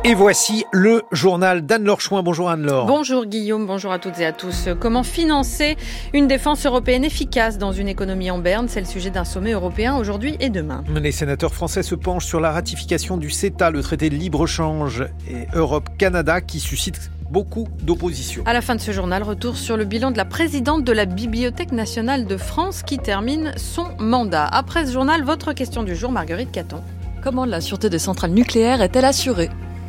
Et voici le journal d'Anne-Laure Chouin. Bonjour Anne-Laure. Bonjour Guillaume, bonjour à toutes et à tous. Comment financer une défense européenne efficace dans une économie en berne ? C'est le sujet d'un sommet européen aujourd'hui et demain. Les sénateurs français se penchent sur la ratification du CETA, le traité de libre-échange et Europe-Canada qui suscite beaucoup d'opposition. À la fin de ce journal, retour sur le bilan de la présidente de la Bibliothèque nationale de France qui termine son mandat. Après ce journal, votre question du jour, Marguerite Caton. Comment la sûreté des centrales nucléaires est-elle assurée ?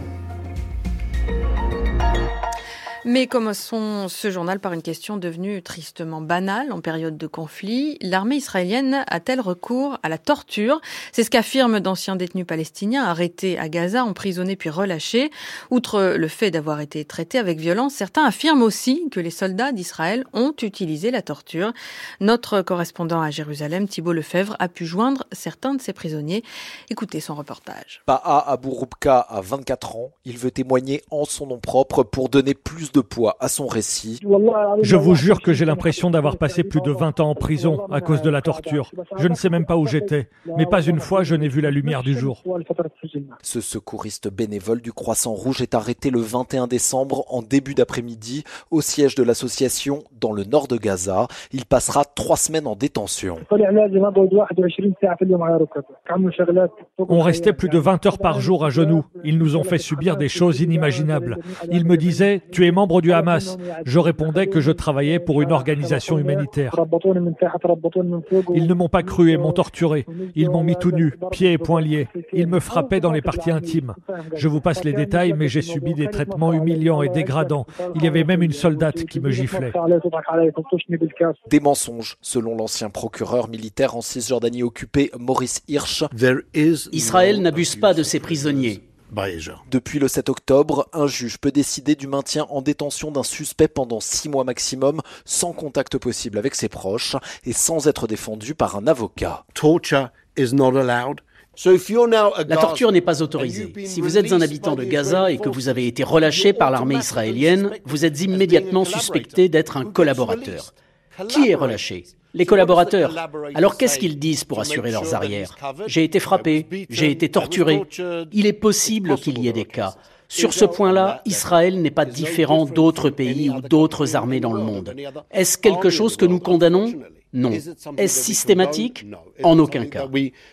Mais commençons ce journal par une question devenue tristement banale en période de conflit. L'armée israélienne a-t-elle recours à la torture ? C'est ce qu'affirment d'anciens détenus palestiniens arrêtés à Gaza, emprisonnés puis relâchés. Outre le fait d'avoir été traités avec violence, certains affirment aussi que les soldats d'Israël ont utilisé la torture. Notre correspondant à Jérusalem, Thibault Lefebvre, a pu joindre certains de ces prisonniers. Écoutez son reportage. Baha Abou Roubka a 24 ans. Il veut témoigner en son nom propre pour donner plus de poids à son récit. Je vous jure que j'ai l'impression d'avoir passé plus de 20 ans en prison à cause de la torture. Je ne sais même pas où j'étais, mais pas une fois je n'ai vu la lumière du jour. Ce secouriste bénévole du Croissant Rouge est arrêté le 21 décembre en début d'après-midi au siège de l'association dans le nord de Gaza. Il passera 3 semaines en détention. On restait plus de 20 heures par jour à genoux. Ils nous ont fait subir des choses inimaginables. Ils me disaient « Tu es membre du Hamas ». Je répondais que je travaillais pour une organisation humanitaire. Ils ne m'ont pas cru et m'ont torturé. Ils m'ont mis tout nu, pieds et poings liés. Ils me frappaient dans les parties intimes. Je vous passe les détails, mais j'ai subi des traitements humiliants et dégradants. Il y avait même une soldate qui me giflait. Des mensonges, selon l'ancien procureur militaire en Cisjordanie occupée, Maurice Hirsch. Israël n'abuse pas de ses prisonniers. Depuis le 7 octobre, un juge peut décider du maintien en détention d'un suspect pendant 6 mois maximum, sans contact possible avec ses proches et sans être défendu par un avocat. La torture n'est pas autorisée. Si vous êtes un habitant de Gaza et que vous avez été relâché par l'armée israélienne, vous êtes immédiatement suspecté d'être un collaborateur. Qui est relâché ? Les collaborateurs. Alors qu'est-ce qu'ils disent pour assurer leurs arrières ? J'ai été frappé, j'ai été torturé. Il est possible qu'il y ait des cas. Sur ce point-là, Israël n'est pas différent d'autres pays ou d'autres armées dans le monde. Est-ce quelque chose que nous condamnons ? Non. Est-ce systématique ? En aucun cas.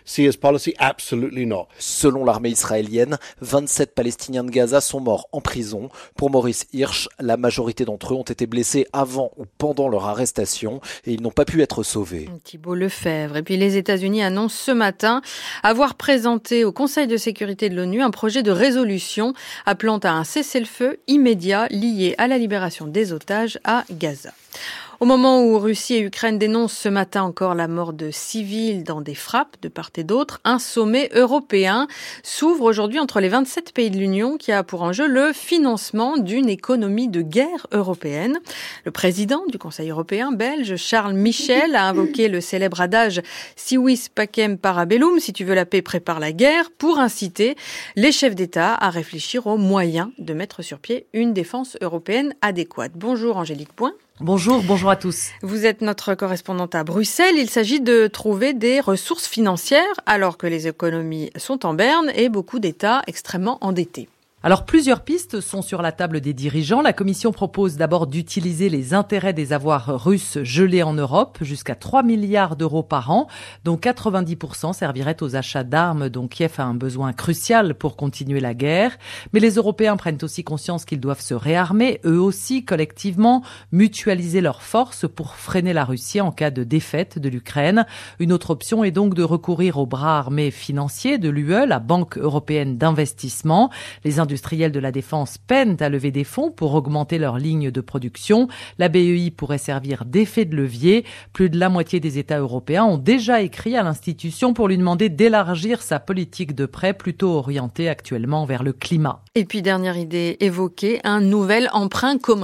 Selon l'armée israélienne, 27 Palestiniens de Gaza sont morts en prison. Pour Maurice Hirsch, la majorité d'entre eux ont été blessés avant ou pendant leur arrestation et ils n'ont pas pu être sauvés. Thibault Lefebvre. Et puis les États-Unis annoncent ce matin avoir présenté au Conseil de sécurité de l'ONU un projet de résolution appelant à un cessez-le-feu immédiat lié à la libération des otages à Gaza. Au moment où Russie et Ukraine dénoncent ce matin encore la mort de civils dans des frappes de part et d'autre, un sommet européen s'ouvre aujourd'hui entre les 27 pays de l'Union qui a pour enjeu le financement d'une économie de guerre européenne. Le président du Conseil européen belge, Charles Michel, a invoqué le célèbre adage « Si vis pacem para bellum », si tu veux la paix, prépare la guerre, pour inciter les chefs d'État à réfléchir aux moyens de mettre sur pied une défense européenne adéquate. Bonjour Angélique Point. Bonjour à tous. Vous êtes notre correspondante à Bruxelles. Il s'agit de trouver des ressources financières alors que les économies sont en berne et beaucoup d'États extrêmement endettés. Alors, plusieurs pistes sont sur la table des dirigeants. La Commission propose d'abord d'utiliser les intérêts des avoirs russes gelés en Europe, jusqu'à 3 milliards d'euros par an, dont 90% serviraient aux achats d'armes dont Kiev a un besoin crucial pour continuer la guerre. Mais les Européens prennent aussi conscience qu'ils doivent se réarmer, eux aussi, collectivement, mutualiser leurs forces pour freiner la Russie en cas de défaite de l'Ukraine. Une autre option est donc de recourir au bras armé financier de l'UE, la Banque européenne d'investissement. Les industriels de la défense peinent à lever des fonds pour augmenter leurs lignes de production. La BEI pourrait servir d'effet de levier. Plus de la moitié des États européens ont déjà écrit à l'institution pour lui demander d'élargir sa politique de prêt plutôt orientée actuellement vers le climat. Et puis, dernière idée évoquée, un nouvel emprunt commun.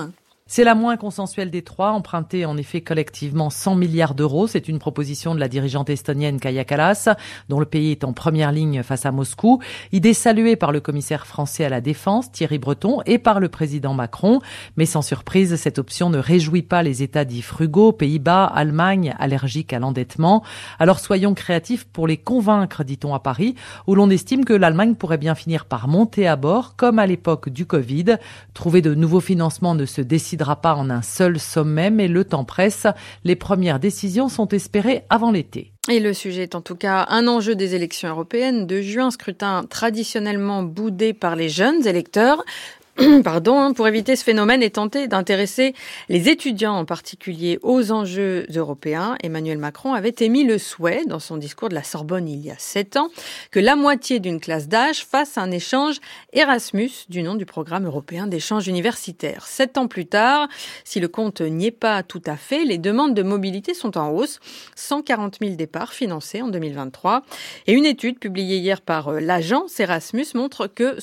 C'est la moins consensuelle des trois, empruntée en effet collectivement 100 milliards d'euros. C'est une proposition de la dirigeante estonienne Kaja Kallas, dont le pays est en première ligne face à Moscou. Idée saluée par le commissaire français à la Défense, Thierry Breton, et par le président Macron. Mais sans surprise, cette option ne réjouit pas les États dits frugaux, Pays-Bas, Allemagne, allergiques à l'endettement. Alors soyons créatifs pour les convaincre, dit-on à Paris, où l'on estime que l'Allemagne pourrait bien finir par monter à bord, comme à l'époque du Covid. Trouver de nouveaux financements ne se décide pas en un seul sommet, mais le temps presse. Les premières décisions sont espérées avant l'été. Et le sujet est en tout cas un enjeu des élections européennes de juin, scrutin traditionnellement boudé par les jeunes électeurs. Pour éviter ce phénomène et tenter d'intéresser les étudiants en particulier aux enjeux européens, Emmanuel Macron avait émis le souhait, dans son discours de la Sorbonne il y a 7 ans, que la moitié d'une classe d'âge fasse un échange Erasmus, du nom du programme européen d'échange universitaire. 7 ans plus tard, si le compte n'y est pas tout à fait, les demandes de mobilité sont en hausse. 140 000 départs financés en 2023. Et une étude publiée hier par l'agence Erasmus montre que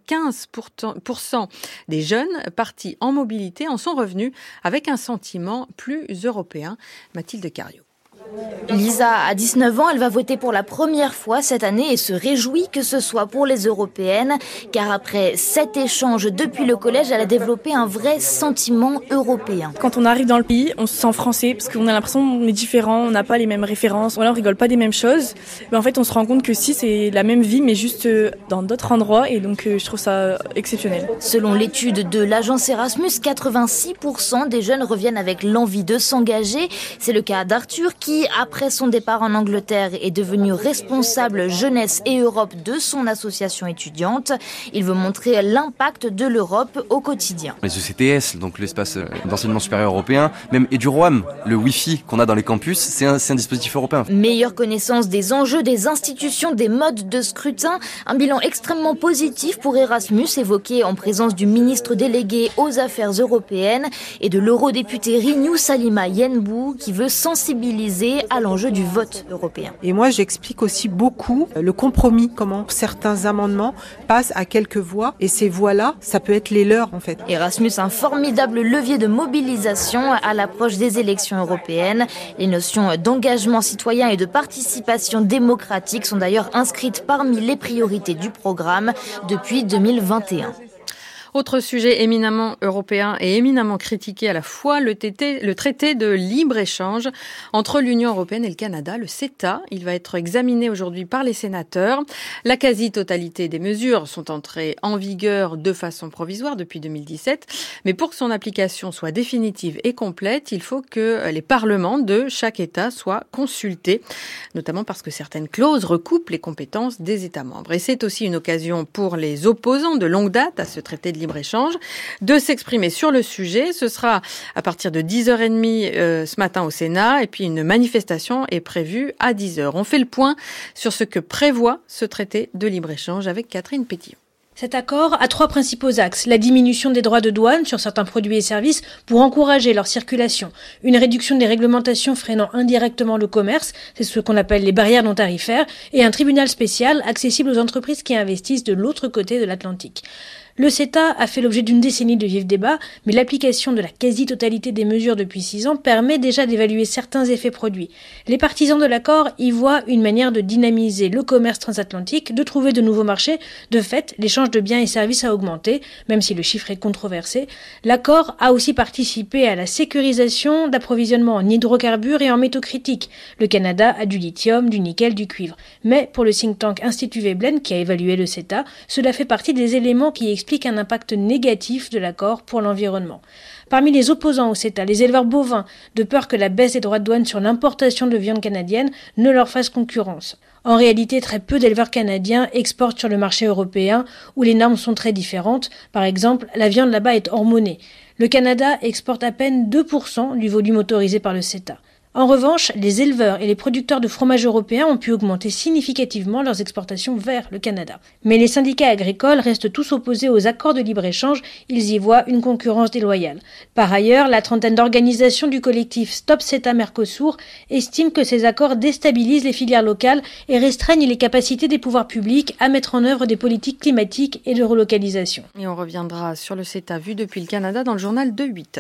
75% des jeunes partis en mobilité en sont revenus avec un sentiment plus européen. Mathilde Cariou. Lisa a 19 ans, elle va voter pour la première fois cette année et se réjouit que ce soit pour les européennes, car après 7 échanges depuis le collège, elle a développé un vrai sentiment européen. Quand on arrive dans le pays, on se sent français parce qu'on a l'impression qu'on est différent, on n'a pas les mêmes références, on rigole pas des mêmes choses. Mais en fait, on se rend compte que si, c'est la même vie, mais juste dans d'autres endroits, et donc je trouve ça exceptionnel. Selon l'étude de l'agence Erasmus, 86% des jeunes reviennent avec l'envie de s'engager. C'est le cas d'Arthur qui, après son départ en Angleterre, est devenu responsable jeunesse et Europe de son association étudiante. Il veut montrer l'impact de l'Europe au quotidien. Les ECTS, donc l'espace d'enseignement supérieur européen, même EduRoam, le Wi-Fi qu'on a dans les campus, c'est un dispositif européen. Meilleure connaissance des enjeux, des institutions, des modes de scrutin. Un bilan extrêmement positif pour Erasmus, évoqué en présence du ministre délégué aux Affaires européennes et de l'eurodéputé Renew Salima Yenbou, qui veut sensibiliser à l'enjeu du vote européen. Et moi, j'explique aussi beaucoup le compromis, comment certains amendements passent à quelques voix, et ces voix-là, ça peut être les leurs en fait. Erasmus, un formidable levier de mobilisation à l'approche des élections européennes. Les notions d'engagement citoyen et de participation démocratique sont d'ailleurs inscrites parmi les priorités du programme depuis 2021. Autre sujet éminemment européen et éminemment critiqué à la fois, le traité de libre-échange entre l'Union européenne et le Canada, le CETA. Il va être examiné aujourd'hui par les sénateurs. La quasi-totalité des mesures sont entrées en vigueur de façon provisoire depuis 2017. Mais pour que son application soit définitive et complète, il faut que les parlements de chaque État soient consultés, notamment parce que certaines clauses recoupent les compétences des États membres. Et c'est aussi une occasion pour les opposants de longue date à ce traité de libre-échange de s'exprimer sur le sujet. Ce sera à partir de 10h30 ce matin au Sénat, et puis une manifestation est prévue à 10h. On fait le point sur ce que prévoit ce traité de libre-échange avec Catherine Pétillon. Cet accord a 3 principaux axes. La diminution des droits de douane sur certains produits et services pour encourager leur circulation. Une réduction des réglementations freinant indirectement le commerce, c'est ce qu'on appelle les barrières non tarifaires, et un tribunal spécial accessible aux entreprises qui investissent de l'autre côté de l'Atlantique. Le CETA a fait l'objet d'une décennie de vifs débats, mais l'application de la quasi-totalité des mesures depuis 6 ans permet déjà d'évaluer certains effets produits. Les partisans de l'accord y voient une manière de dynamiser le commerce transatlantique, de trouver de nouveaux marchés. De fait, l'échange de biens et services a augmenté, même si le chiffre est controversé. L'accord a aussi participé à la sécurisation d'approvisionnement en hydrocarbures et en métaux critiques. Le Canada a du lithium, du nickel, du cuivre. Mais pour le think tank Institut Veblen, qui a évalué le CETA, cela fait partie des éléments qui explique un impact négatif de l'accord pour l'environnement. Parmi les opposants au CETA, les éleveurs bovins, de peur que la baisse des droits de douane sur l'importation de viande canadienne ne leur fasse concurrence. En réalité, très peu d'éleveurs canadiens exportent sur le marché européen où les normes sont très différentes. Par exemple, la viande là-bas est hormonée. Le Canada exporte à peine 2% du volume autorisé par le CETA. En revanche, les éleveurs et les producteurs de fromage européens ont pu augmenter significativement leurs exportations vers le Canada. Mais les syndicats agricoles restent tous opposés aux accords de libre-échange. Ils y voient une concurrence déloyale. Par ailleurs, la trentaine d'organisations du collectif Stop CETA Mercosur estiment que ces accords déstabilisent les filières locales et restreignent les capacités des pouvoirs publics à mettre en œuvre des politiques climatiques et de relocalisation. Et on reviendra sur le CETA vu depuis le Canada dans le journal de 8h.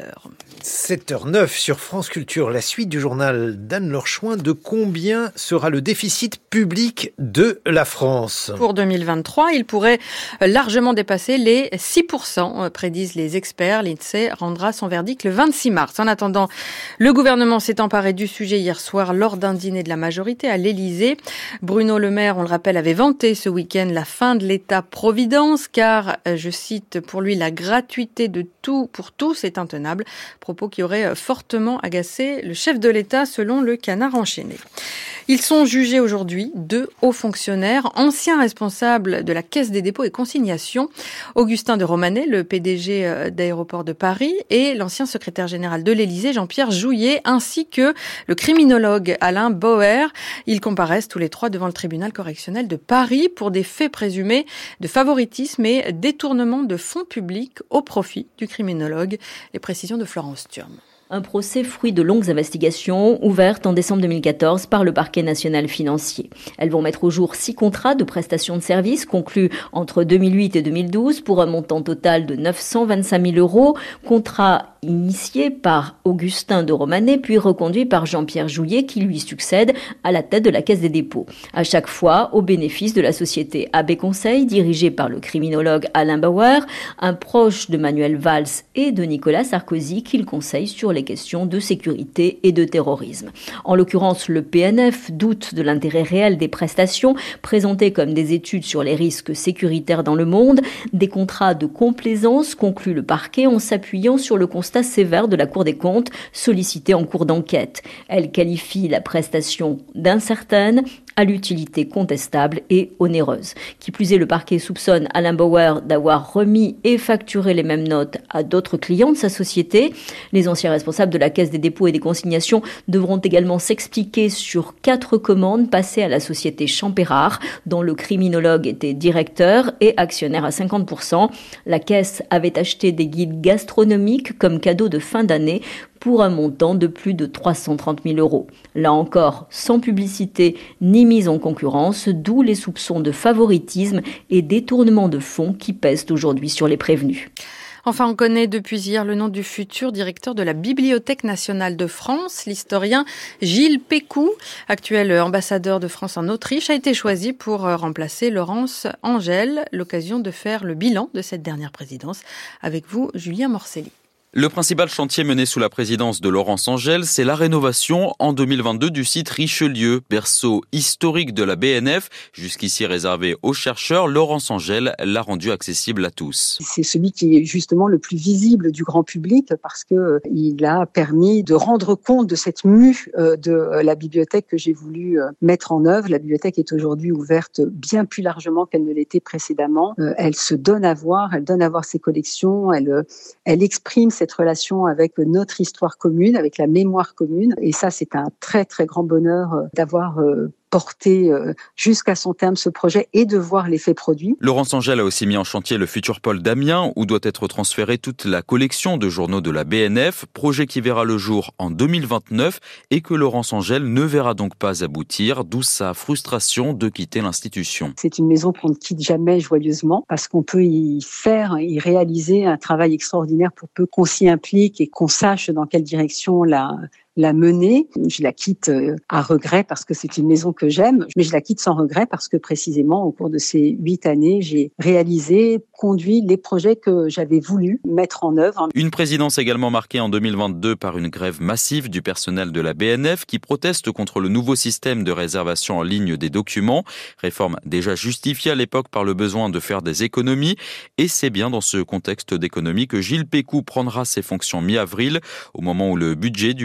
7h09 sur France Culture, la suite du journal d'Anne-Laure Chouin. De combien sera le déficit public de la France ? Pour 2023, il pourrait largement dépasser les 6%, prédisent les experts. L'INSEE rendra son verdict le 26 mars. En attendant, le gouvernement s'est emparé du sujet hier soir lors d'un dîner de la majorité à l'Élysée. Bruno Le Maire, on le rappelle, avait vanté ce week-end la fin de l'État-providence car, je cite, pour lui, la gratuité de tout pour tous est intenable. Propos qui auraient fortement agacé le chef de l'État selon le Canard enchaîné. Ils sont jugés aujourd'hui 2 hauts fonctionnaires, anciens responsables de la Caisse des dépôts et consignations, Augustin de Romanet, le PDG d'Aéroports de Paris, et l'ancien secrétaire général de l'Élysée, Jean-Pierre Jouyet, ainsi que le criminologue Alain Bauer. Ils comparaissent tous les 3 devant le tribunal correctionnel de Paris pour des faits présumés de favoritisme et détournement de fonds publics au profit du criminologue. Les précisions de Florence Thurm. Un procès fruit de longues investigations ouvertes en décembre 2014 par le parquet national financier. Elles vont mettre au jour 6 contrats de prestations de services conclus entre 2008 et 2012 pour un montant total de 925 000 euros. Contrat initié par Augustin de Romanet puis reconduit par Jean-Pierre Jouyet qui lui succède à la tête de la Caisse des dépôts. À chaque fois au bénéfice de la société AB Conseil dirigée par le criminologue Alain Bauer, un proche de Manuel Valls et de Nicolas Sarkozy qu'il conseille sur les questions de sécurité et de terrorisme. En l'occurrence, le PNF doute de l'intérêt réel des prestations présentées comme des études sur les risques sécuritaires dans le monde, des contrats de complaisance conclut le parquet en s'appuyant sur le constat sévère de la Cour des comptes sollicité en cours d'enquête. Elle qualifie la prestation d'incertaine, à l'utilité contestable et onéreuse. Qui plus est, le parquet soupçonne Alain Bauer d'avoir remis et facturé les mêmes notes à d'autres clients de sa société. Les anciens responsables de la Caisse des dépôts et des consignations devront également s'expliquer sur 4 commandes passées à la société Champérard, dont le criminologue était directeur et actionnaire à 50%. La Caisse avait acheté des guides gastronomiques comme cadeau de fin d'année pour un montant de plus de 330 000 euros. Là encore, sans publicité ni mise en concurrence, d'où les soupçons de favoritisme et détournement de fonds qui pèsent aujourd'hui sur les prévenus. Enfin, on connaît depuis hier le nom du futur directeur de la Bibliothèque nationale de France. L'historien Gilles Pécou, actuel ambassadeur de France en Autriche, a été choisi pour remplacer Laurence Angel. L'occasion de faire le bilan de cette dernière présidence. Avec vous, Julien Morcelli. Le principal chantier mené sous la présidence de Laurence Angel, c'est la rénovation en 2022 du site Richelieu, berceau historique de la BNF, jusqu'ici réservé aux chercheurs. Laurence Angel l'a rendu accessible à tous. C'est celui qui est justement le plus visible du grand public parce que il a permis de rendre compte de cette mue de la bibliothèque que j'ai voulu mettre en œuvre. La bibliothèque est aujourd'hui ouverte bien plus largement qu'elle ne l'était précédemment. Elle se donne à voir, elle donne à voir ses collections, elle exprime cette relation avec notre histoire commune, avec la mémoire commune. Et ça, c'est un très, très grand bonheur d'avoir porter jusqu'à son terme ce projet et de voir l'effet produit. Laurence Angel a aussi mis en chantier le futur pôle d'Amiens où doit être transférée toute la collection de journaux de la BNF, projet qui verra le jour en 2029 et que Laurence Angel ne verra donc pas aboutir, d'où sa frustration de quitter l'institution. C'est une maison qu'on ne quitte jamais joyeusement parce qu'on peut y réaliser un travail extraordinaire pour peu qu'on s'y implique et qu'on sache dans quelle direction la mener. Je la quitte à regret parce que c'est une maison que j'aime, mais je la quitte sans regret parce que précisément au cours de ces 8 années, j'ai réalisé, conduit les projets que j'avais voulu mettre en œuvre. Une présidence également marquée en 2022 par une grève massive du personnel de la BNF qui proteste contre le nouveau système de réservation en ligne des documents, réforme déjà justifiée à l'époque par le besoin de faire des économies. Et c'est bien dans ce contexte d'économie que Gilles Pécou prendra ses fonctions mi-avril, au moment où le budget du ministère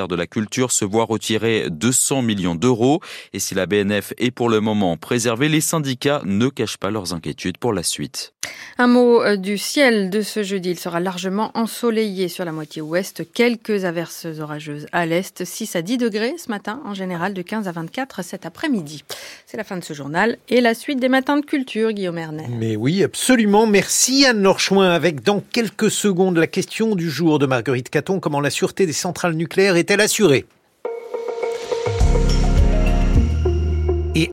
ministère de la Culture se voit retirer 200 millions d'euros. Et si la BNF est pour le moment préservée, les syndicats ne cachent pas leurs inquiétudes pour la suite. Un mot du ciel de ce jeudi. Il sera largement ensoleillé sur la moitié ouest. Quelques averses orageuses à l'est. 6 à 10 degrés ce matin, en général de 15 à 24 cet après-midi. C'est la fin de ce journal et la suite des matins de culture, Guillaume Erner. Mais oui, absolument. Merci Anne-Laure Chouin. Avec dans quelques secondes la question du jour de Marguerite Caton. Comment la sûreté des centrales nucléaires est-elle assurée ?